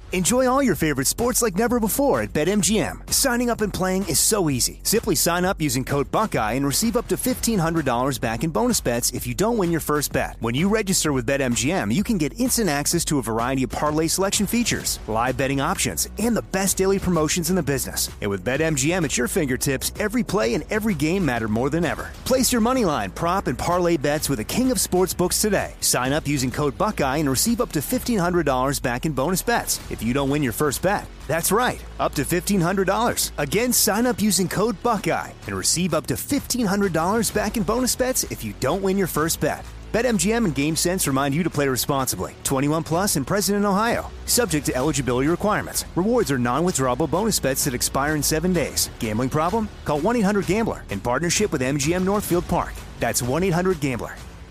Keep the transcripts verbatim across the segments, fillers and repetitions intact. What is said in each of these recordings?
Enjoy all your favorite sports like never before at BetMGM. Signing up and playing is so easy. Simply sign up using code Buckeye and receive up to fifteen hundred dollars back in bonus bets if you don't win your first bet. When you register with BetMGM, you can get instant access to a variety of parlay selection features, live betting options, and the best daily promotions in the business. And with BetMGM at your fingertips, every play and every game matter more than ever. Place your moneyline, prop, and parlay bets with the king of sportsbooks today. Sign up using code Buckeye and receive up to fifteen hundred dollars back in bonus bets if you don't win your first bet. That's right, up to fifteen hundred dollars. Again, sign up using code Buckeye and receive up to fifteen hundred dollars back in bonus bets if you don't win your first bet. BetMGM and GameSense remind you to play responsibly. twenty-one plus and present in Ohio. Subject to eligibility requirements. Rewards are non-withdrawable bonus bets that expire in seven days. Gambling problem? Call one eight hundred gambler in partnership with M G M Northfield Park. That's one eight hundred gambler.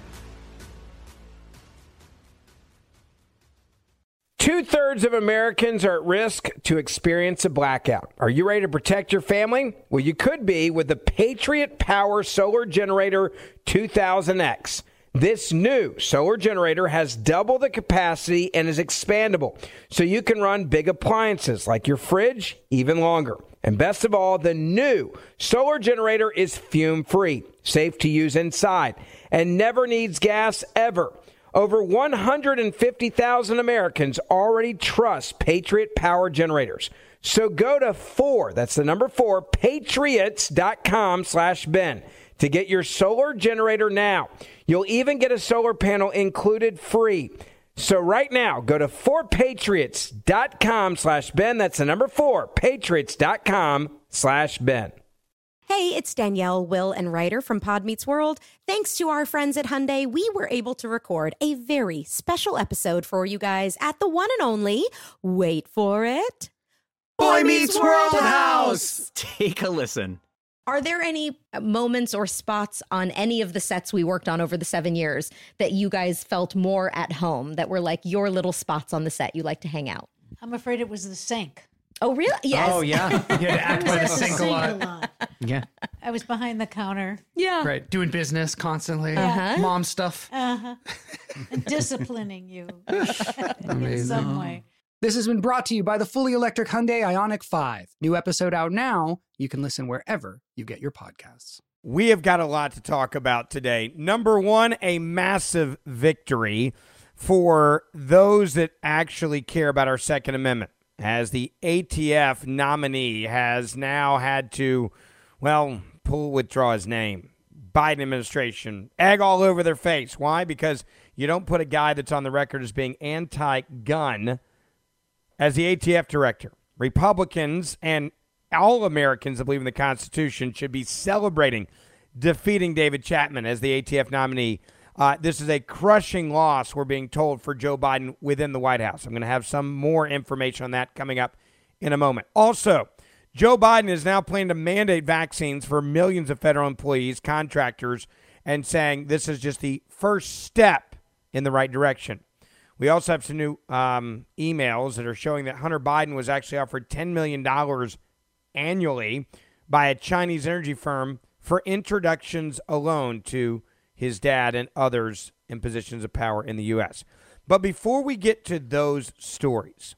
Two-thirds of Americans are at risk to experience a blackout. Are you ready to protect your family? Well, you could be with the Patriot Power Solar Generator two thousand X. This new solar generator has double the capacity and is expandable, so you can run big appliances like your fridge even longer. And best of all, the new solar generator is fume-free, safe to use inside, and never needs gas ever. Over one hundred fifty thousand Americans already trust Patriot Power Generators. So go to four, that's the number four, patriots.com slash Ben to get your solar generator now. You'll even get a solar panel included free. So right now, go to four patriots.com slash Ben. That's the number four, patriots.com slash Ben. Hey, it's Danielle, Will, and Ryder from Pod Meets World. Thanks to our friends at Hyundai, we were able to record a very special episode for you guys at the one and only, wait for it, Boy Meets World House! Take a listen. Are there any moments or spots on any of the sets we worked on over the seven years that you guys felt more at home, that were like your little spots on the set you like to hang out? I'm afraid it was the sink. Oh, really? Yes. Oh, yeah. You had to act by the sink a lot. a lot. Yeah. I was behind the counter. Yeah. Right. Doing business constantly. Uh-huh. Mom stuff. Uh-huh. And disciplining you in Amazing. some way. This has been brought to you by the fully electric Hyundai Ioniq five. New episode out now. You can listen wherever you get your podcasts. We have got a lot to talk about today. Number one, a massive victory for those that actually care about our Second Amendment, as the A T F nominee has now had to, well, pull, withdraw his name. Biden administration, egg all over their face. Why? Because you don't put a guy that's on the record as being anti-gun as the A T F director. Republicans and all Americans that believe in the Constitution should be celebrating defeating David Chapman as the A T F nominee. Uh, this is a crushing loss, we're being told, for Joe Biden within the White House. I'm going to have some more information on that coming up in a moment. Also, Joe Biden is now planning to mandate vaccines for millions of federal employees, contractors, and saying this is just the first step in the right direction. We also have some new um, emails that are showing that Hunter Biden was actually offered ten million dollars annually by a Chinese energy firm for introductions alone to his dad and others in positions of power in the U S. But before we get to those stories,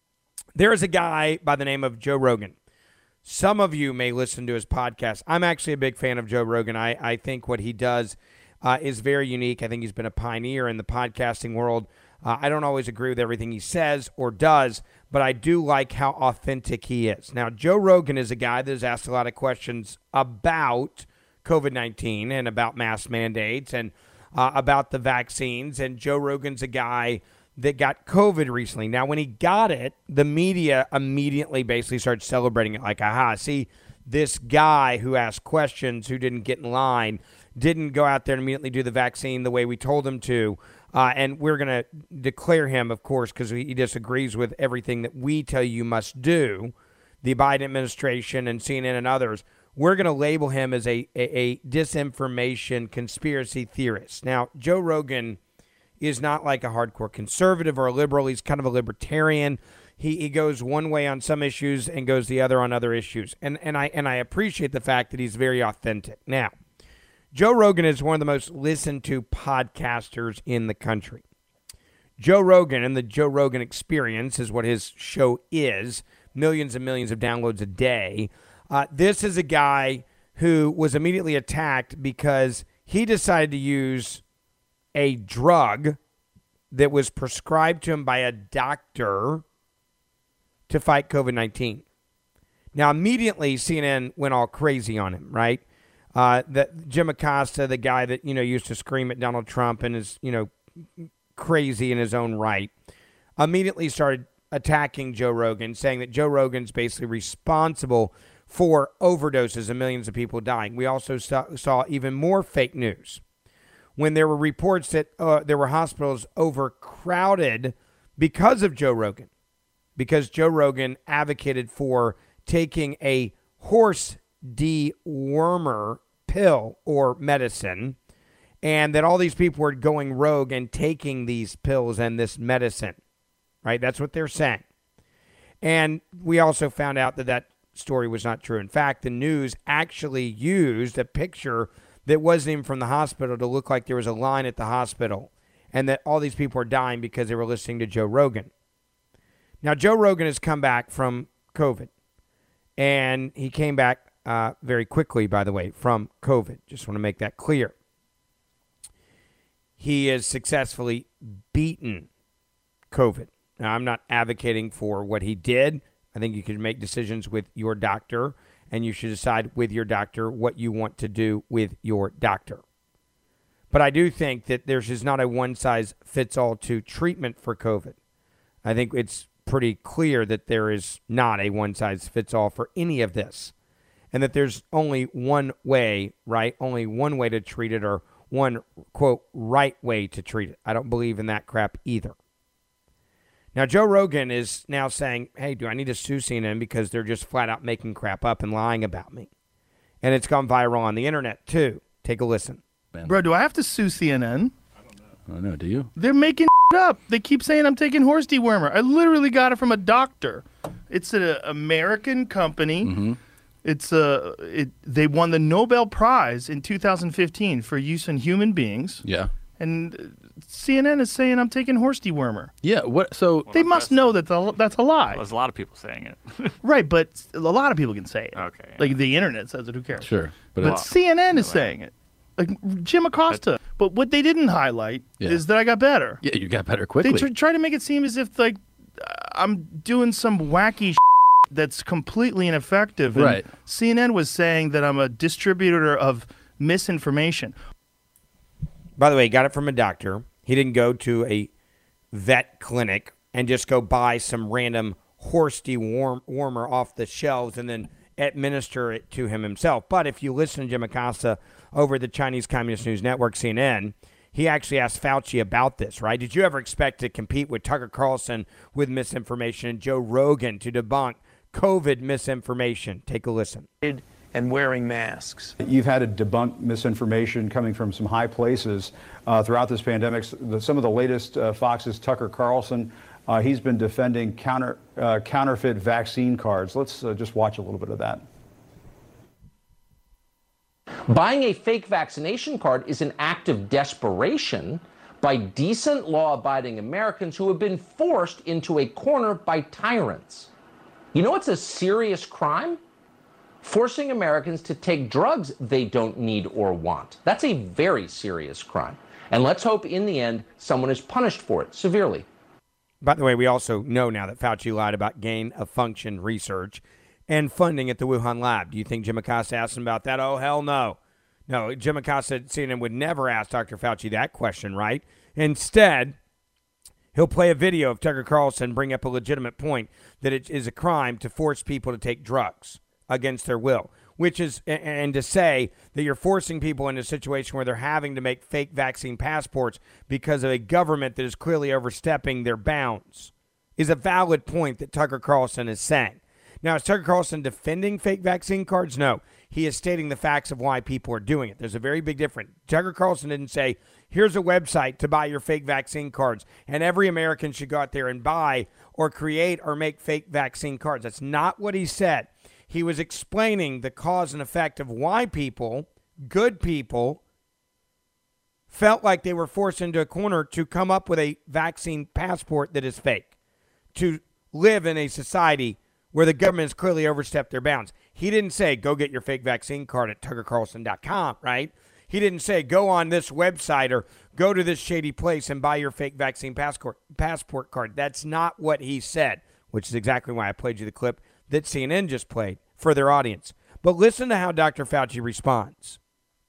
there is a guy by the name of Joe Rogan. Some of you may listen to his podcast. I'm actually a big fan of Joe Rogan. I, I think what he does uh, is very unique. I think he's been a pioneer in the podcasting world. Uh, I don't always agree with everything he says or does, but I do like how authentic he is. Now, Joe Rogan is a guy that has asked a lot of questions about covid nineteen and about mask mandates and uh, about the vaccines. And Joe Rogan's a guy that got COVID recently. Now, when he got it, the media immediately basically started celebrating it like, aha, see, this guy who asked questions, who didn't get in line, didn't go out there and immediately do the vaccine the way we told him to. Uh, and we're going to declare him, of course, because he disagrees with everything that we tell you must do, the Biden administration and C N N and others. We're going to label him as a, a, a disinformation conspiracy theorist. Now, Joe Rogan is not like a hardcore conservative or a liberal. He's kind of a libertarian. He he goes one way on some issues and goes the other on other issues. And and I and I appreciate the fact that he's very authentic. Now, Joe Rogan is one of the most listened to podcasters in the country. Joe Rogan and the Joe Rogan Experience is what his show is. Millions and millions of downloads a day. Uh, this is a guy who was immediately attacked because he decided to use a drug that was prescribed to him by a doctor to fight COVID nineteen. Now, immediately, C N N went all crazy on him, right? Uh, that Jim Acosta, the guy that, you know, used to scream at Donald Trump and is, you know, crazy in his own right, immediately started attacking Joe Rogan, saying that Joe Rogan's basically responsible for overdoses and millions of people dying. We also saw, saw even more fake news when there were reports that uh, there were hospitals overcrowded because of Joe Rogan, because Joe Rogan advocated for taking a horse dewormer pill or medicine, and that all these people were going rogue and taking these pills and this medicine, right? That's what they're saying. And we also found out that that story was not true. In fact, the news actually used a picture that wasn't even from the hospital to look like there was a line at the hospital and that all these people are dying because they were listening to Joe Rogan. Now, Joe Rogan has come back from COVID, and he came back uh, very quickly, by the way, from COVID. Just want to make that clear. He has successfully beaten COVID. Now, I'm not advocating for what he did. I think you can make decisions with your doctor, and you should decide with your doctor what you want to do with your doctor. But I do think that there's just not a one-size-fits-all to treatment for COVID. I think it's pretty clear that there is not a one-size-fits-all for any of this, and that there's only one way, right? Only one way to treat it, or one, quote, right way to treat it. I don't believe in that crap either. Now, Joe Rogan is now saying, hey, do I need to sue C N N because they're just flat out making crap up and lying about me? And it's gone viral on the internet, too. Take a listen. Bro, do I have to sue C N N? I don't know. I don't know. Do you? They're making up. They keep saying I'm taking horse dewormer. I literally got it from a doctor. It's an American company. Mm-hmm. It's a, it, they won the Nobel Prize in two thousand fifteen for use in human beings. Yeah. And C N N is saying I'm taking horse dewormer. Yeah. What? So they must know that the, that's a lie. Well, there's a lot of people saying it. Right, but a lot of people can say it. Okay. Like the internet says it. Who cares? Sure. But, But but C N N is saying it. Like Jim Acosta. But what they didn't highlight Yeah. is that I got better. yeah, you got better quickly. They tr- try to make it seem as if like I'm doing some wacky that's completely ineffective. And Right. C N N was saying that I'm a distributor of misinformation. By the way, he got it from a doctor. He didn't go to a vet clinic and just go buy some random horse dewormer off the shelves and then administer it to him himself. But if you listen to Jim Acosta over the Chinese Communist News Network, C N N, he actually asked Fauci about this, right? Did you ever expect to compete with Tucker Carlson with misinformation and Joe Rogan to debunk COVID misinformation? Take a listen. And wearing masks. You've had to debunk misinformation coming from some high places uh, throughout this pandemic. Some of the latest uh, Fox's Tucker Carlson, uh, he's been defending counter uh, counterfeit vaccine cards. Let's uh, just watch a little bit of that. Buying a fake vaccination card is an act of desperation by decent, law-abiding Americans who have been forced into a corner by tyrants. You know what's a serious crime? Forcing Americans to take drugs they don't need or want. That's a very serious crime. And let's hope in the end someone is punished for it severely. By the way, we also know now that Fauci lied about gain of function research and funding at the Wuhan lab. Do you think Jim Acosta asked him about that? Oh, hell no. No, Jim Acosta, C N N would never ask Doctor Fauci that question, right? Instead, he'll play a video of Tucker Carlson bring up a legitimate point that it is a crime to force people to take drugs against their will, which is, and to say that you're forcing people into a situation where they're having to make fake vaccine passports because of a government that is clearly overstepping their bounds is a valid point that Tucker Carlson is saying. Now, is Tucker Carlson defending fake vaccine cards? No. He is stating the facts of why people are doing it. There's a very big difference. Tucker Carlson didn't say, here's a website to buy your fake vaccine cards, and every American should go out there and buy or create or make fake vaccine cards. That's not what he said. He was explaining the cause and effect of why people, good people, felt like they were forced into a corner to come up with a vaccine passport that is fake, to live in a society where the government has clearly overstepped their bounds. He didn't say, go get your fake vaccine card at tucker carlson dot com, right? He didn't say, go on this website or go to this shady place and buy your fake vaccine passport passport card. That's not what he said, which is exactly why I played you the clip that C N N just played for their audience. But listen to how Doctor Fauci responds.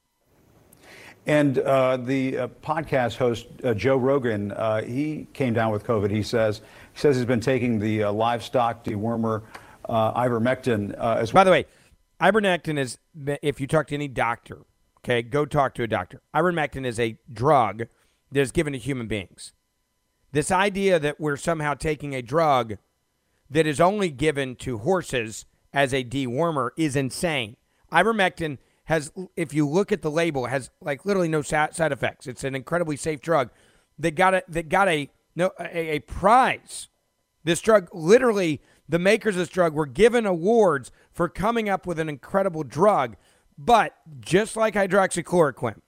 And uh, the uh, podcast host, uh, Joe Rogan, uh, he came down with COVID. He says he says he's been taking the uh, livestock dewormer uh, ivermectin. Uh, as By the way, ivermectin is, if you talk to any doctor, okay, go talk to a doctor. Ivermectin is a drug that is given to human beings. This idea that we're somehow taking a drug that is only given to horses as a dewormer is insane. Ivermectin has, if you look at the label, has like literally no side effects. It's an incredibly safe drug that got a that got a no a, a prize. This drug, literally, the makers of this drug were given awards for coming up with an incredible drug. But just like hydroxychloroquine,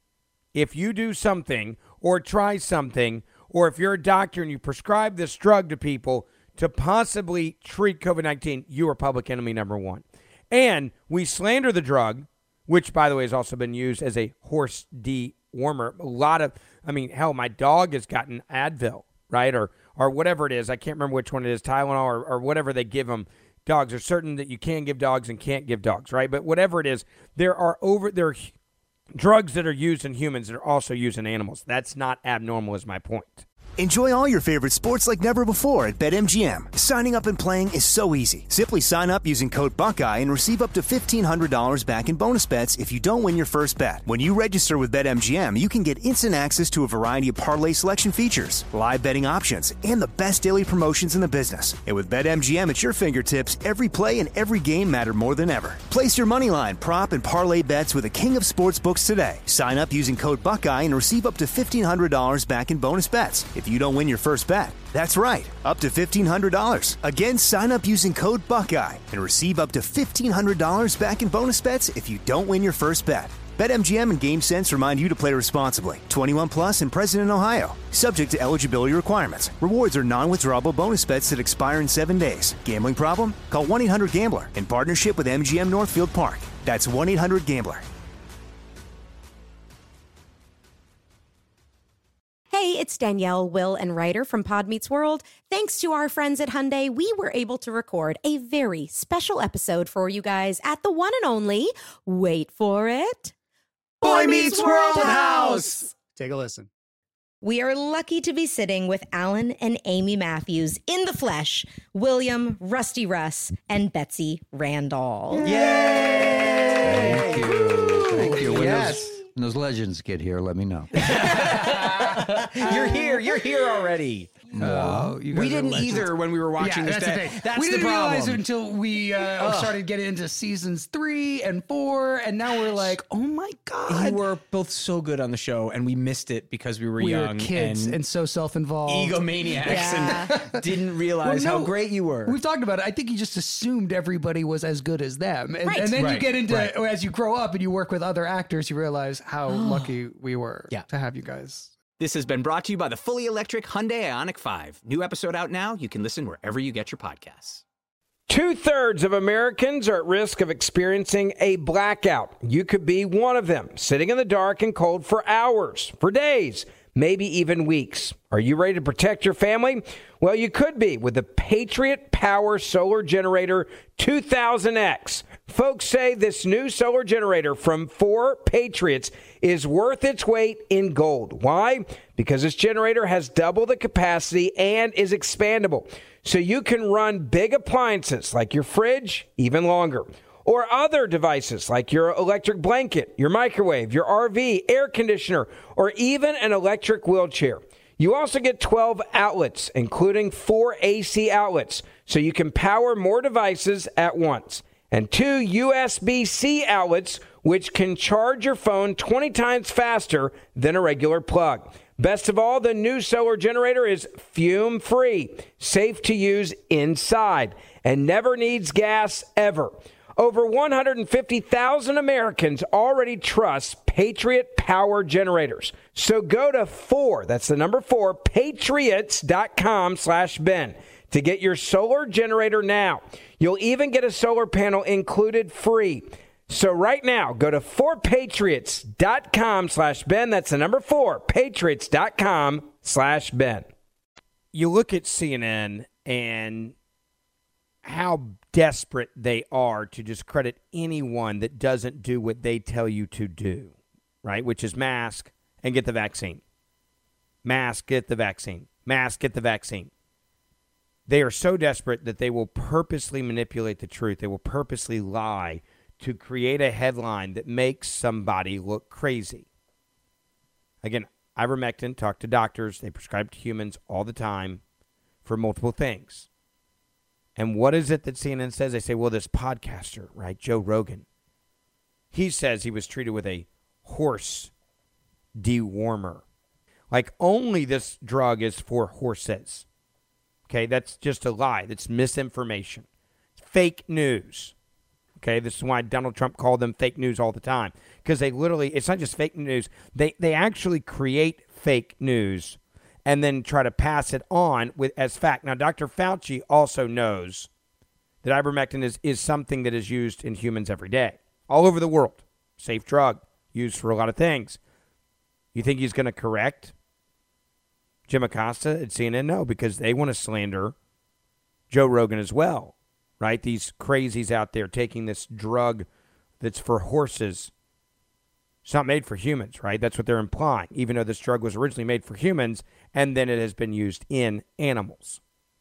if you do something or try something, or if you're a doctor and you prescribe this drug to people to possibly treat COVID nineteen, you are public enemy number one. And we slander the drug, which, by the way, has also been used as a horse dewormer. A lot of, I mean, hell, my dog has gotten Advil, right? Or or whatever it is. I can't remember which one it is, Tylenol or, or whatever they give them. Dogs are certain that you can give dogs and can't give dogs, right? But whatever it is, there are over there are drugs that are used in humans that are also used in animals. That's not abnormal, is my point. Enjoy all your favorite sports like never before at BetMGM. Signing up and playing is so easy. Simply sign up using code Buckeye and receive up to fifteen hundred dollars back in bonus bets if you don't win your first bet. When you register with BetMGM, you can get instant access to a variety of parlay selection features, live betting options, and the best daily promotions in the business. And with BetMGM at your fingertips, every play and every game matter more than ever. Place your moneyline, prop, and parlay bets with the king of sportsbooks today. Sign up using code Buckeye and receive up to fifteen hundred dollars back in bonus bets if you don't win your first bet. That's right, up to fifteen hundred dollars. Again, sign up using code Buckeye and receive up to fifteen hundred dollars back in bonus bets if you don't win your first bet. BetMGM and GameSense remind you to play responsibly. twenty-one plus and present in Ohio. Subject to eligibility requirements. Rewards are non-withdrawable bonus bets that expire in seven days. Gambling problem? Call one eight hundred gambler in partnership with M G M Northfield Park. That's one eight hundred gambler. Hey, it's Danielle, Will, and Ryder from Pod Meets World. Thanks to our friends at Hyundai, we were able to record a very special episode for you guys at the one and only, wait for it, Boy Meets World House. Take a listen. We are lucky to be sitting with Alan and Amy Matthews in the flesh, William, Rusty Russ, and Betsy Randall. Yay! Thank you. Thank you. When Yes. those, when those legends get here, let me know. You're here. You're here already. No, you guys we are didn't legends. either when we were watching Yeah, this. that's the That- thing. That's we the didn't problem. realize it until we uh, Ugh. started getting into seasons three and four, and now we're like, oh my god, You were both so good on the show, and we missed it because we were we young were kids and, and, so self-involved, egomaniacs, Yeah. and didn't realize Well, how no, great you were. We've talked about it. I think you just assumed everybody was as good as them, and, Right. and then you Right, get into right. as you grow up and you work with other actors, you realize how lucky we were Yeah. to have you guys. This has been brought to you by the fully electric Hyundai Ioniq five. New episode out now. You can listen wherever you get your podcasts. Two-thirds of Americans are at risk of experiencing a blackout. You could be one of them, sitting in the dark and cold for hours, for days, maybe even weeks. Are you ready to protect your family? Well, you could be with the Patriot Power Solar Generator two thousand X. Folks say this new solar generator from four Patriots is worth its weight in gold. Why? Because this generator has double the capacity and is expandable. So you can run big appliances like your fridge even longer. Or other devices like your electric blanket, your microwave, your R V, air conditioner, or even an electric wheelchair. You also get twelve outlets, including four A C outlets, so you can power more devices at once. And two U S B C outlets, which can charge your phone twenty times faster than a regular plug. Best of all, the new solar generator is fume-free, safe to use inside, and never needs gas ever. Over one hundred fifty thousand Americans already trust Patriot Power Generators. So go to four, that's the number four, patriots.com slash Ben to get your solar generator now. You'll even get a solar panel included free. So right now, go to four patriots.com slash Ben. That's the number four, patriots.com slash Ben. You look at C N N and how desperate they are to discredit anyone that doesn't do what they tell you to do, right? Which is mask and get the vaccine. Mask, get the vaccine. Mask, get the vaccine. They are so desperate that they will purposely manipulate the truth. They will purposely lie to create a headline that makes somebody look crazy. Again, ivermectin, talk to doctors. They prescribe to humans all the time for multiple things. And what is it that C N N says? They say, well, this podcaster, right, Joe Rogan, he says he was treated with a horse dewormer. Like, only this drug is for horses. Okay, that's just a lie. That's misinformation. Fake news. Okay, this is why Donald Trump called them fake news all the time. Because they literally, it's not just fake news. They they actually create fake news and then try to pass it on with as fact. Now, Doctor Fauci also knows that ivermectin is, is something that is used in humans every day, all over the world. Safe drug, used for a lot of things. You think he's going to correct Jim Acosta at C N N? No, because they want to slander Joe Rogan as well, right? These crazies out there taking this drug that's for horses. It's not made for humans, right? That's what they're implying, even though this drug was originally made for humans, and then it has been used in animals.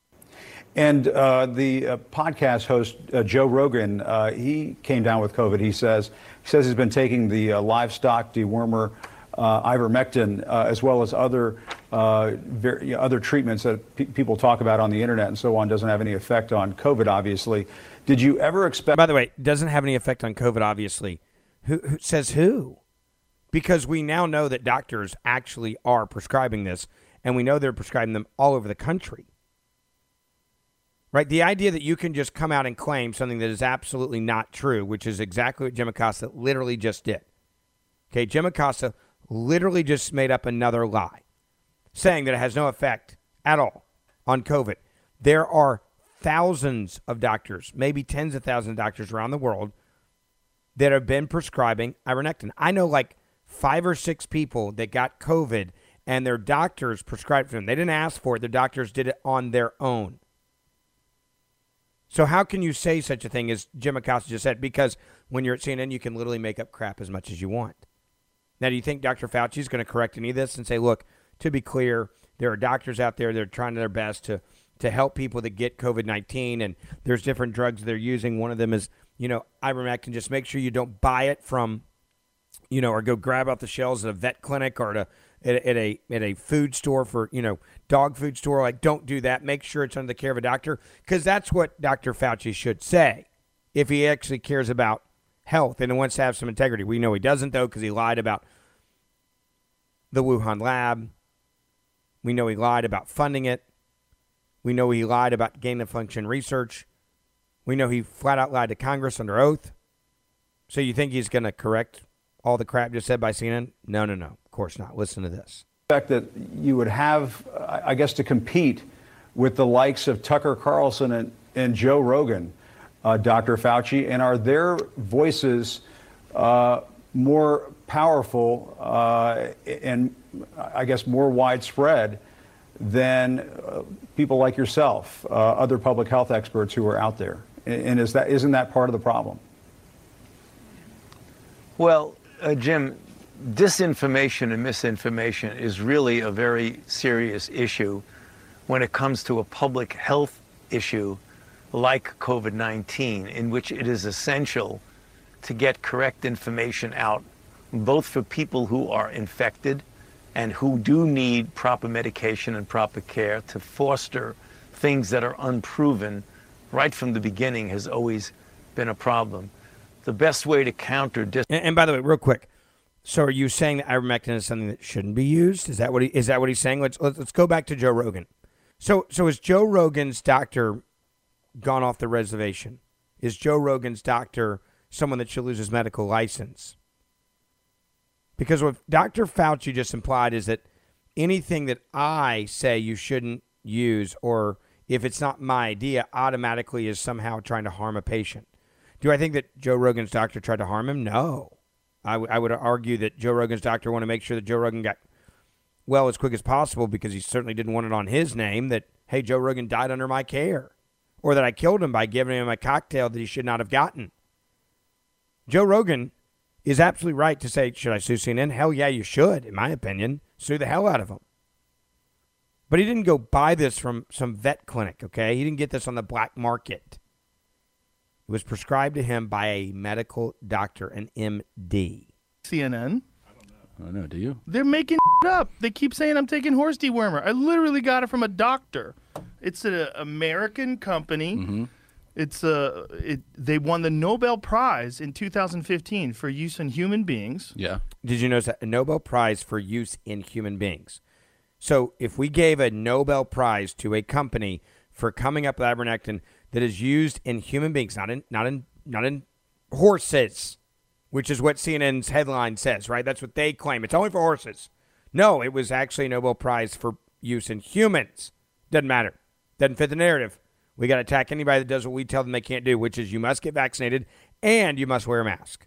And uh, the uh, podcast host, uh, Joe Rogan, uh, he came down with COVID. He says he says he's been taking the uh, livestock dewormer, uh, ivermectin, uh, as well as other uh, ver- you know, other treatments that pe- people talk about on the internet and so on. Doesn't have any effect on COVID, obviously. Did you ever expect? By the way, doesn't have any effect on COVID, obviously. Who, who says who? Because we now know that doctors actually are prescribing this, and we know they're prescribing them all over the country. Right? The idea that you can just come out and claim something that is absolutely not true, which is exactly what Jim Acosta literally just did. Okay, Jim Acosta literally just made up another lie, saying that it has no effect at all on COVID. There are thousands of doctors, maybe tens of thousands of doctors around the world that have been prescribing ivermectin. I know like five or six people that got COVID and their doctors prescribed for them. They didn't ask for it. Their doctors did it on their own. So how can you say such a thing as Jim Acosta just said? Because when you're at C N N, you can literally make up crap as much as you want. Now, do you think Doctor Fauci is going to correct any of this and say, look, to be clear, there are doctors out there that are trying their best to, to help people that get COVID nineteen, and there's different drugs they're using. One of them is, you know, ivermectin. Just make sure you don't buy it from, you know, or go grab off the shelves at a vet clinic or at a, at, at a at a food store for, you know, dog food store. Like, don't do that. Make sure it's under the care of a doctor, because that's what Doctor Fauci should say if he actually cares about health and wants to have some integrity. We know he doesn't, though, because he lied about the Wuhan lab. We know he lied about funding it. We know he lied about gain-of-function research. We know he flat out lied to Congress under oath. So you think he's going to correct all the crap just said by C N N? No, no, no. Of course not. Listen to this. That you would have, I guess, to compete with the likes of Tucker Carlson and, and Joe Rogan, uh, Doctor Fauci, and are their voices uh, more powerful uh, and, I guess, more widespread than uh, people like yourself, uh, other public health experts who are out there? And is that, isn't that part of the problem? Well, uh, Jim, disinformation and misinformation is really a very serious issue when it comes to a public health issue like COVID nineteen, in which it is essential to get correct information out, both for people who are infected and who do need proper medication and proper care, to foster things that are unproven right from the beginning has always been a problem. The best way to counter dis- and, and by the way, real quick, so are you saying that ivermectin is something that shouldn't be used? Is that what he is that what he's saying? Let's let's, let's go back to Joe Rogan. So so is Joe Rogan's doctor gone off the reservation? Is Joe Rogan's doctor someone that should lose his medical license? Because what Doctor Fauci just implied is that anything that I say you shouldn't use, or if it's not my idea, automatically is somehow trying to harm a patient. Do I think that Joe Rogan's doctor tried to harm him? No. I, w- I would argue that Joe Rogan's doctor wanted to make sure that Joe Rogan got well as quick as possible, because he certainly didn't want it on his name that, hey, Joe Rogan died under my care, or that I killed him by giving him a cocktail that he should not have gotten. Joe Rogan is absolutely right to say, should I sue C N N? Hell yeah, you should, in my opinion. Sue the hell out of him. But he didn't go buy this from some vet clinic, okay? He didn't get this on the black market. It was prescribed to him by a medical doctor, an M D. C N N? I don't know, do you? They're making up. They keep saying I'm taking horse dewormer. I literally got it from a doctor. It's an American company. Mm-hmm. It's a, it, they won the Nobel Prize in two thousand fifteen for use in human beings. Yeah. Did you notice that? A Nobel Prize for use in human beings. So if we gave a Nobel Prize to a company for coming up with ivermectin that is used in human beings, not in not in not in horses, which is what C N N's headline says, right? That's what they claim. It's only for horses. No, it was actually a Nobel Prize for use in humans. Doesn't matter. Doesn't fit the narrative. We got to attack anybody that does what we tell them they can't do, which is you must get vaccinated and you must wear a mask.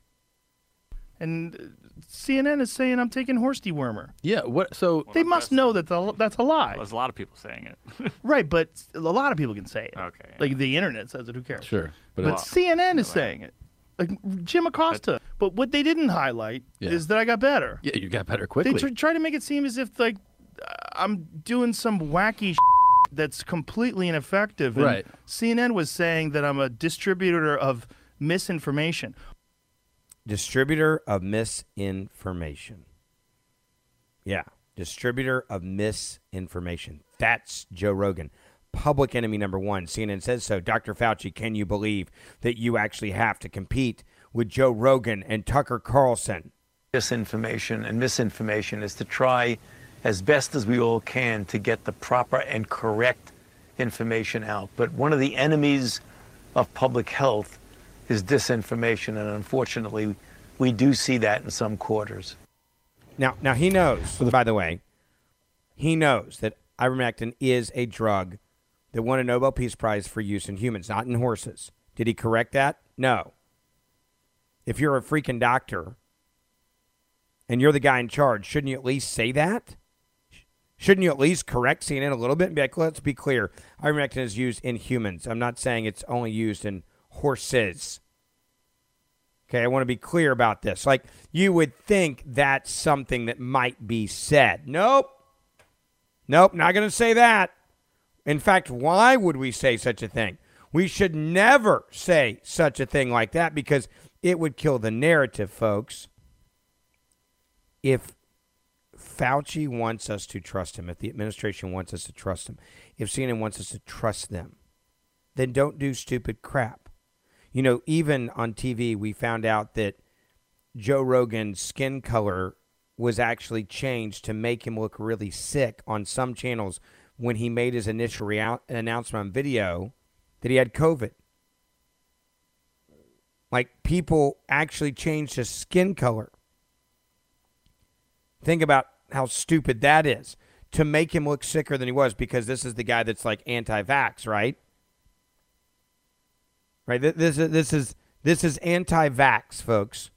And C N N is saying I'm taking horse dewormer. Yeah, what? So they must know that the, that's a lie. There's a lot of people saying it. Right, but a lot of people can say it. Okay. Like the internet says it. Who cares? Sure, but, but but C N N is saying it. Like Jim Acosta. But, but what they didn't highlight Yeah. is that I got better. Yeah, you got better quickly. They tr- try to make it seem as if like I'm doing some wacky that's completely ineffective. And Right. C N N was saying that I'm a distributor of misinformation. Distributor of misinformation. Yeah, distributor of misinformation. That's Joe Rogan. Public enemy number one. C N N says so. Doctor Fauci, can you believe that you actually have to compete with Joe Rogan and Tucker Carlson? Disinformation and misinformation is to try as best as we all can to get the proper and correct information out. But one of the enemies of public health is disinformation, and unfortunately, we do see that in some quarters. Now, now he knows, by the way, he knows that ivermectin is a drug that won a Nobel Peace Prize for use in humans, not in horses. Did he correct that? No. If you're a freaking doctor and you're the guy in charge, shouldn't you at least say that? Shouldn't you at least correct C N N a little bit and be like, let's be clear, ivermectin is used in humans. I'm not saying it's only used in horses. Okay, I want to be clear about this. Like, you would think that's something that might be said. Nope. Nope, not going to say that. In fact, why would we say such a thing? We should never say such a thing like that because it would kill the narrative, folks. If Fauci wants us to trust him, if the administration wants us to trust him, if C N N wants us to trust them, then don't do stupid crap. You know, even on T V, we found out that Joe Rogan's skin color was actually changed to make him look really sick on some channels when he made his initial rea- announcement on video that he had COVID. Like, people actually changed his skin color. Think about how stupid that is to make him look sicker than he was, because this is the guy that's like anti-vax, right? Right. This is this is this is anti-vax, folks.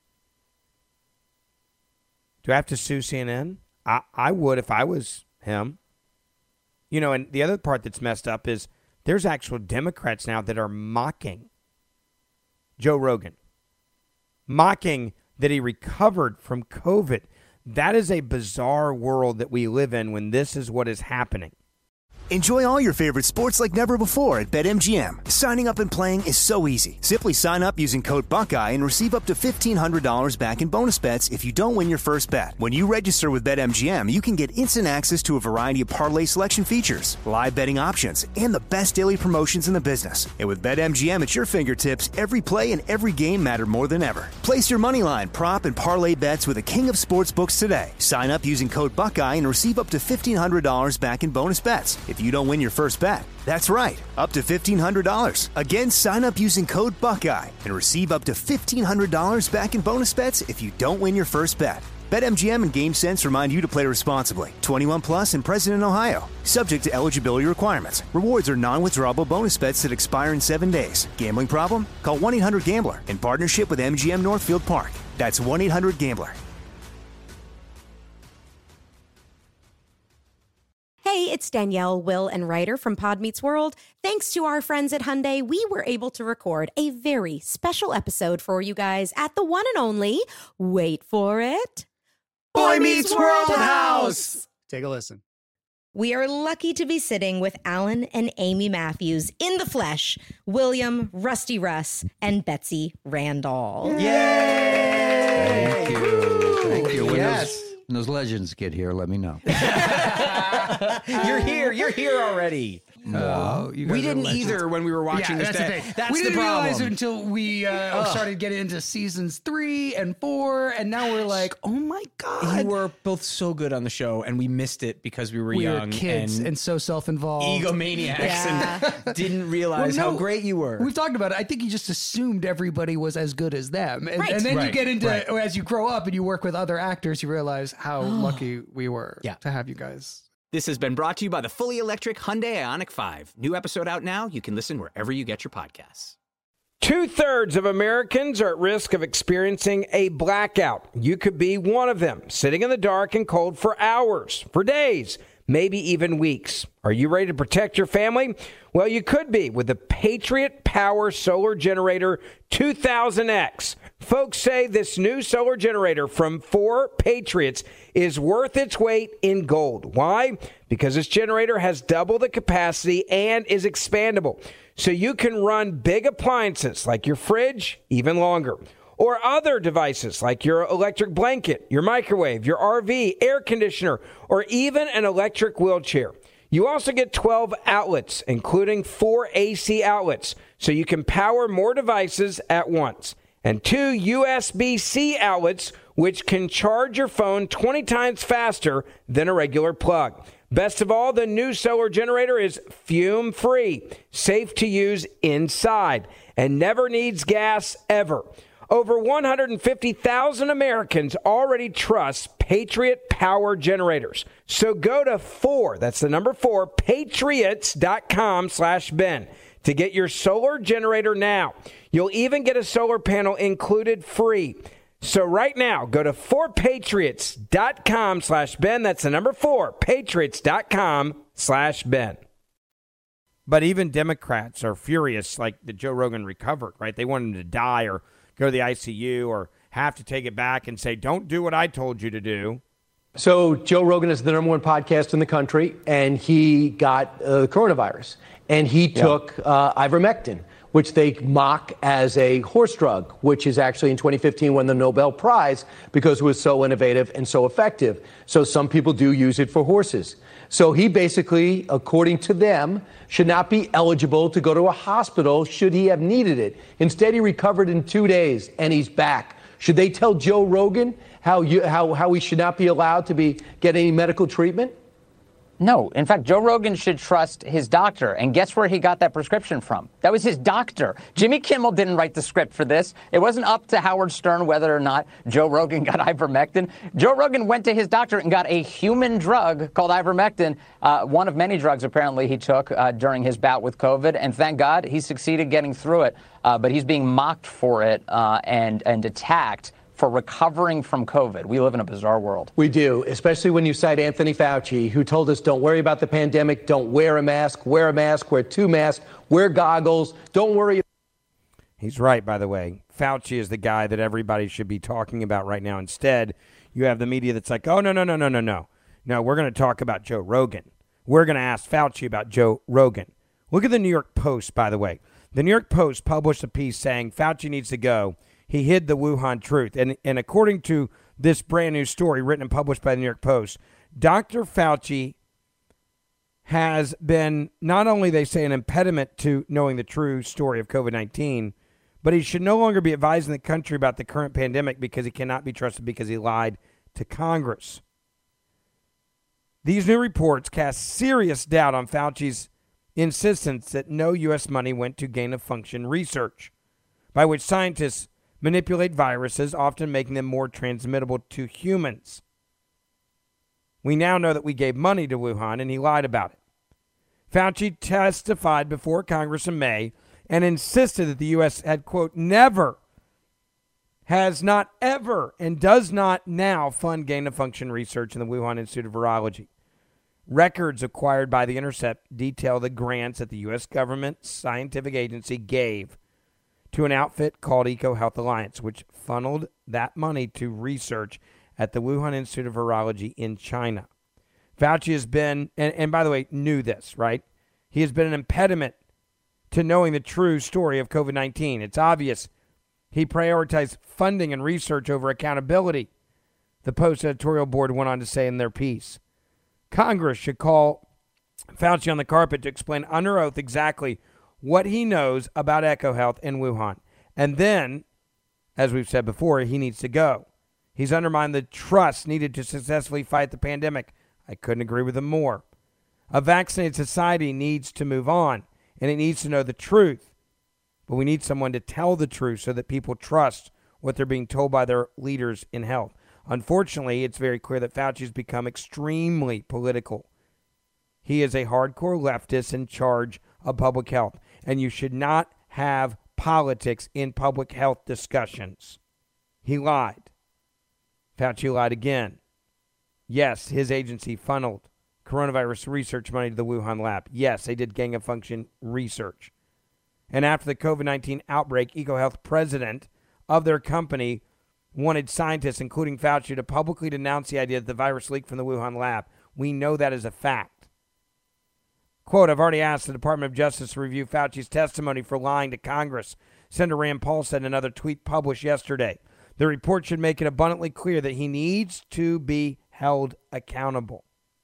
Do I have to sue C N N? I, I would if I was him. You know, and the other part that's messed up is there's actual Democrats now that are mocking Joe Rogan, mocking that he recovered from COVID. That is a bizarre world that we live in when this is what is happening. Enjoy all your favorite sports like never before at BetMGM. Signing up and playing is so easy. Simply sign up using code Buckeye and receive up to fifteen hundred dollars back in bonus bets if you don't win your first bet. When you register with BetMGM, you can get instant access to a variety of parlay selection features, live betting options, and the best daily promotions in the business. And with BetMGM at your fingertips, every play and every game matter more than ever. Place your moneyline, prop, and parlay bets with the king of sportsbooks today. Sign up using code Buckeye and receive up to fifteen hundred dollars back in bonus bets if you don't win your first bet. That's right, up to fifteen hundred dollars. Again, sign up using code Buckeye and receive up to fifteen hundred dollars back in bonus bets if you don't win your first bet. BetMGM and GameSense remind you to play responsibly. twenty-one plus and present in Ohio. Subject to eligibility requirements. Rewards are non-withdrawable bonus bets that expire in seven days. Gambling problem? Call one eight hundred gambler in partnership with M G M Northfield Park. That's one eight hundred gambler. Hey, it's Danielle, Will, and Ryder from Pod Meets World. Thanks to our friends at Hyundai, we were able to record a very special episode for you guys at the one and only, wait for it, Boy Meets World House. Take a listen. We are lucky to be sitting with Alan and Amy Matthews in the flesh, William, Rusty Russ, and Betsy Randall. Yay! Thank you. Thank you. When Yes. those, when those legends get here, let me know. You're here. You're here already. No, you guys We are didn't legends. either when we were watching yeah, this. that's That- the thing. That's we the didn't problem. realize it until we uh, started getting into seasons three and four, and now we're like, oh my god, You were both so good on the show, and we missed it because we were we young were kids and, and, so self-involved, egomaniacs Yeah. and didn't realize Well, no, how great you were. We've talked about it. I think you just assumed everybody was as good as them, and, Right. and then you Right, get into right. as you grow up and you work with other actors, you realize how lucky we were Yeah. to have you guys. This has been brought to you by the fully electric Hyundai Ioniq five. New episode out now. You can listen wherever you get your podcasts. Two-thirds of Americans are at risk of experiencing a blackout. You could be one of them, sitting in the dark and cold for hours, for days, maybe even weeks. Are you ready to protect your family? Well, you could be with the Patriot Power Solar Generator two thousand X. Folks say this new solar generator from four Patriots is worth its weight in gold. Why? Because this generator has double the capacity and is expandable. So you can run big appliances like your fridge even longer. Or other devices like your electric blanket, your microwave, your R V, air conditioner, or even an electric wheelchair. You also get twelve outlets, including four A C outlets, so you can power more devices at once. And two U S B C outlets, which can charge your phone twenty times faster than a regular plug. Best of all, the new solar generator is fume-free, safe to use inside, and never needs gas ever. Over one hundred fifty thousand Americans already trust Patriot Power Generators. So go to four, that's the number four, patriots.com slash Ben to get your solar generator now. You'll even get a solar panel included free. So right now, go to four patriots.com slash Ben. That's the number four, patriots.com slash Ben. But even Democrats are furious, like that Joe Rogan recovered, right? They want him to die or go to the I C U or have to take it back and say, don't do what I told you to do. So Joe Rogan is the number one podcast in the country, and he got uh, coronavirus, and he took uh, ivermectin, which they mock as a horse drug, which is actually in twenty fifteen won the Nobel Prize because it was so innovative and so effective. So some people do use it for horses. So he basically, according to them, should not be eligible to go to a hospital should he have needed it. Instead, he recovered in two days, and he's back. Should they tell Joe Rogan how you, how how he should not be allowed to be get any medical treatment? No. In fact, Joe Rogan should trust his doctor. And guess where he got that prescription from? That was his doctor. Jimmy Kimmel didn't write the script for this. It wasn't up to Howard Stern whether or not Joe Rogan got ivermectin. Joe Rogan went to his doctor and got a human drug called ivermectin, uh, one of many drugs apparently he took uh, during his bout with COVID. And thank God he succeeded getting through it. Uh, but he's being mocked for it uh, and, and attacked for recovering from COVID. We live in a bizarre world. We do, especially when you cite Anthony Fauci, who told us don't worry about the pandemic, don't wear a mask, wear a mask, wear two masks, wear goggles, don't worry. He's right, by the way. Fauci is the guy that everybody should be talking about right now. Instead, you have the media that's like, oh, no, no, no, no, no, no. No, we're going to talk about Joe Rogan. We're going to ask Fauci about Joe Rogan. Look at the New York Post, by the way. The New York Post published a piece saying Fauci needs to go. He hid the Wuhan truth. And, and according to this brand new story written and published by the New York Post, Doctor Fauci has been not only, they say, an impediment to knowing the true story of COVID nineteen, but he should no longer be advising the country about the current pandemic because he cannot be trusted because he lied to Congress. These new reports cast serious doubt on Fauci's insistence that no U S money went to gain-of-function research, by which scientists manipulate viruses, often making them more transmittable to humans. We now know that we gave money to Wuhan, and he lied about it. Fauci testified before Congress in May and insisted that the U S had, quote, never, has not ever, and does not now fund gain-of-function research in the Wuhan Institute of Virology. Records acquired by The Intercept detail the grants that the U S government scientific agency gave to an outfit called EcoHealth Alliance, which funneled that money to research at the Wuhan Institute of Virology in China. Fauci has been, and, and by the way, knew this, right? He has been an impediment to knowing the true story of COVID nineteen. It's obvious he prioritized funding and research over accountability, the Post editorial board went on to say in their piece. Congress should call Fauci on the carpet to explain under oath exactly what he knows about EcoHealth in Wuhan. And then, as we've said before, he needs to go. He's undermined the trust needed to successfully fight the pandemic. I couldn't agree with him more. A vaccinated society needs to move on, and it needs to know the truth. But we need someone to tell the truth so that people trust what they're being told by their leaders in health. Unfortunately, it's very clear that Fauci has become extremely political. He is a hardcore leftist in charge of public health, and you should not have politics in public health discussions. He lied. Fauci lied again. Yes, his agency funneled coronavirus research money to the Wuhan lab. Yes, they did gain-of-function research. And after the COVID nineteen outbreak, EcoHealth president of their company wanted scientists, including Fauci, to publicly denounce the idea that the virus leaked from the Wuhan lab. We know that is a fact. Quote, I've already asked the Department of Justice to review Fauci's testimony for lying to Congress, Senator Rand Paul said in another tweet published yesterday. The report should make it abundantly clear that he needs to be held accountable.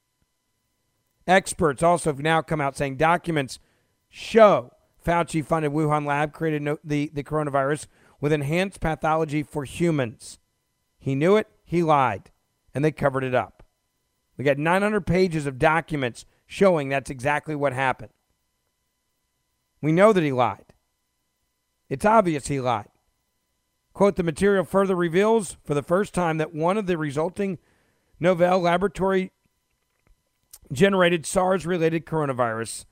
Experts also have now come out saying documents show Fauci-funded Wuhan lab created no, the, the coronavirus with enhanced pathology for humans. He knew it, he lied, and they covered it up. We got nine hundred pages of documents showing that's exactly what happened. We know that he lied. It's obvious he lied. Quote, the material further reveals for the first time that one of the resulting novel laboratory generated SARS-related coronavirus,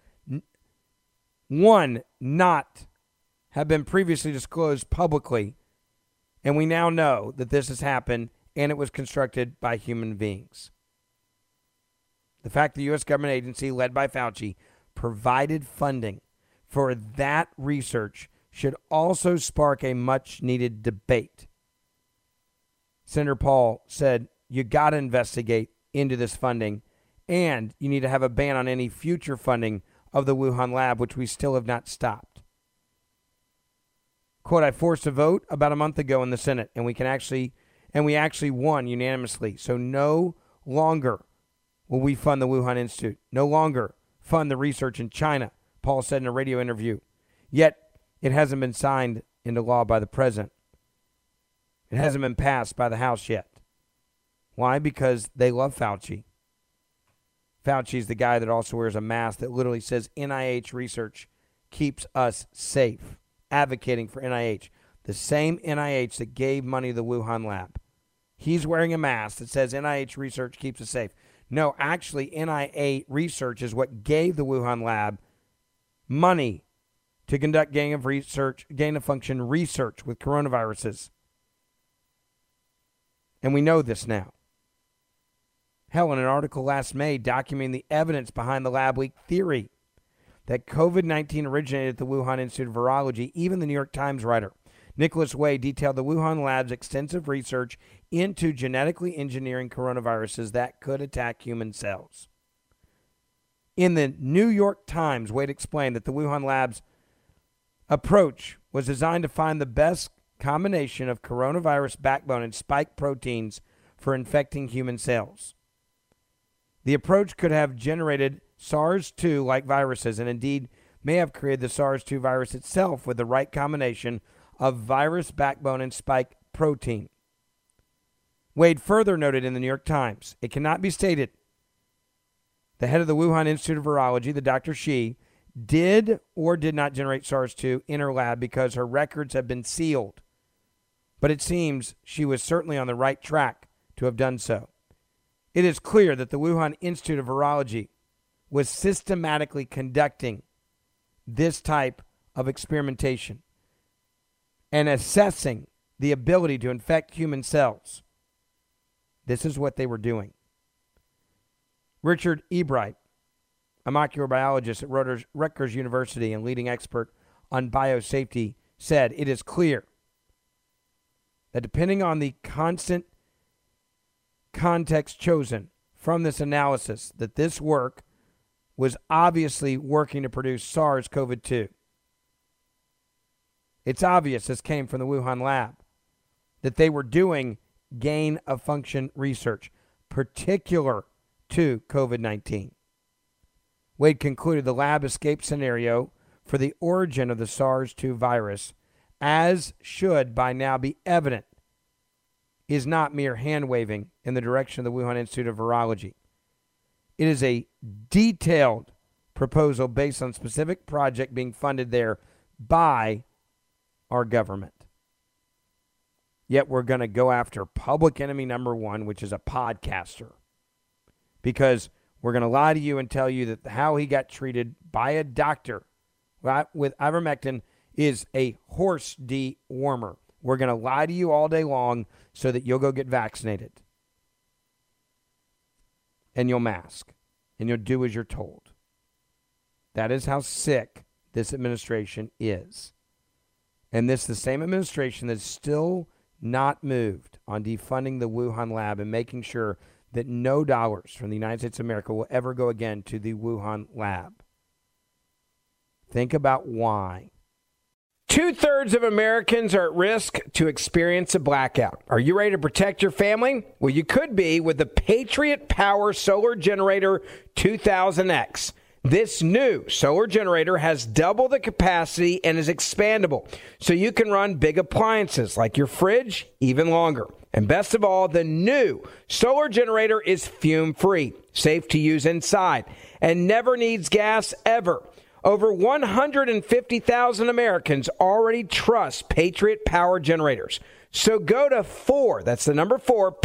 one not have been previously disclosed publicly, and we now know that this has happened and it was constructed by human beings. The fact the U S government agency led by Fauci provided funding for that research should also spark a much-needed debate. Senator Paul said, you got to investigate into this funding, and you need to have a ban on any future funding of the Wuhan lab, which we still have not stopped. Quote, I forced a vote about a month ago in the Senate, and we can actually, and we actually won unanimously. So no longer will we fund the Wuhan Institute. No longer fund the research in China, Paul said in a radio interview. Yet it hasn't been signed into law by the president. It hasn't been passed by the House yet. Why? Because they love Fauci. Fauci's the guy that also wears a mask that literally says N I H research keeps us safe, advocating for N I H. The same N I H that gave money to the Wuhan lab. He's wearing a mask that says N I H research keeps us safe. No, actually, N I H research is what gave the Wuhan lab money to conduct gain of research, gain of function research with coronaviruses. And we know this now. Hell, in an article last May documenting the evidence behind the lab leak theory that COVID nineteen originated at the Wuhan Institute of Virology, even the New York Times writer Nicholas Way detailed the Wuhan lab's extensive research into genetically engineering coronaviruses that could attack human cells. In the New York Times, Wade explained that the Wuhan lab's approach was designed to find the best combination of coronavirus backbone and spike proteins for infecting human cells. The approach could have generated SARS two like viruses and indeed may have created the SARS two virus itself with the right combination of virus backbone and spike protein. Wade further noted in the New York Times, it cannot be stated the head of the Wuhan Institute of Virology, the Doctor Shi, did or did not generate SARS two in her lab because her records have been sealed. but it seems she was certainly on the right track to have done so. It is clear that the Wuhan Institute of Virology was systematically conducting this type of experimentation and assessing the ability to infect human cells. This is what they were doing. Richard Ebright, a molecular biologist at Rutgers, Rutgers University and leading expert on biosafety, said it is clear that depending on the constant context chosen from this analysis, that this work was obviously working to produce SARS-C o V two. It's obvious this came from the Wuhan lab, that they were doing gain-of-function research, particular to COVID nineteen. Wade concluded the lab escape scenario for the origin of the SARS two virus, as should by now be evident, is not mere hand-waving in the direction of the Wuhan Institute of Virology. It is a detailed proposal based on specific project being funded there by our government. Yet we're going to go after public enemy number one, which is a podcaster, because we're going to lie to you and tell you that how he got treated by a doctor with ivermectin is a horse dewormer. We're going to lie to you all day long so that you'll go get vaccinated. And you'll mask. And you'll do as you're told. That is how sick this administration is. And this is the same administration that's still not moved on defunding the Wuhan lab and making sure that no dollars from the United States of America will ever go again to the Wuhan lab. Think about why. Two-thirds of Americans are at risk to experience a blackout. Are you ready to protect your family? Well, you could be with the Patriot Power Solar Generator two thousand X. This new solar generator has double the capacity and is expandable, so you can run big appliances like your fridge even longer. And best of all, the new solar generator is fume-free, safe to use inside, and never needs gas ever. Over one hundred fifty thousand Americans already trust Patriot Power Generators. So go to four, that's the number four,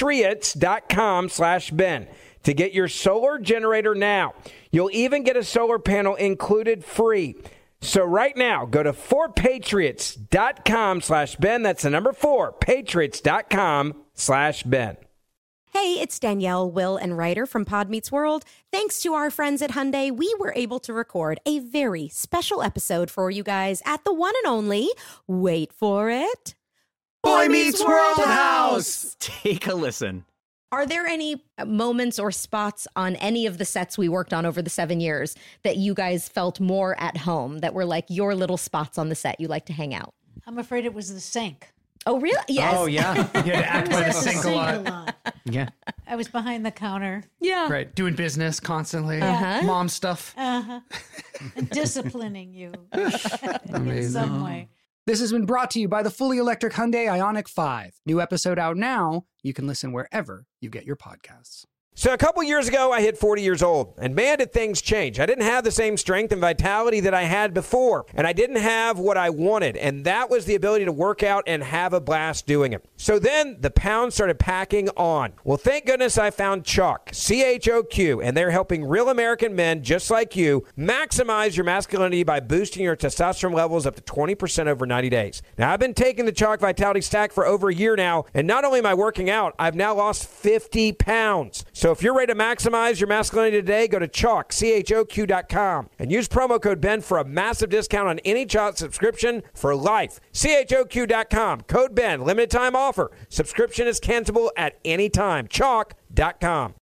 patriots.com slash Ben to get your solar generator now. You'll even get a solar panel included free. So right now, go to four patriots.com slash Ben. That's the number four, patriots.com slash Ben. Hey, it's Danielle, Will, and Ryder from Pod Meets World. Thanks to our friends at Hyundai, we were able to record a very special episode for you guys at the one and only, wait for it, Boy Meets World House. Take a listen. Are there any moments or spots on any of the sets we worked on over the seven years that you guys felt more at home, that were like your little spots on the set you like to hang out? I'm afraid it was the sink. Oh, really? Yes. Oh, yeah. You had to act by the sink a lot. a lot. Yeah. I was behind the counter. Yeah. Right. Doing business constantly. Uh-huh. Mom stuff. Uh-huh. And disciplining you in Amazing. some way. This has been brought to you by the fully electric Hyundai Ioniq five. New episode out now. You can listen wherever you get your podcasts. So a couple years ago, I hit forty years old, and man, did things change. I didn't have the same strength and vitality that I had before, and I didn't have what I wanted, and that was the ability to work out and have a blast doing it. So then the pounds started packing on. Well, thank goodness I found Chalk, C H O Q, and they're helping real American men just like you maximize your masculinity by boosting your testosterone levels up to twenty percent over ninety days. Now, I've been taking the Chalk Vitality Stack for over a year now, and not only am I working out, I've now lost fifty pounds. So if you're ready to maximize your masculinity today, go to chalk, C H O Q dot com, and use promo code Ben for a massive discount on any Chalk subscription for life. C H O Q dot com, code Ben, limited time offer. Subscription is cancelable at any time. chalk dot com.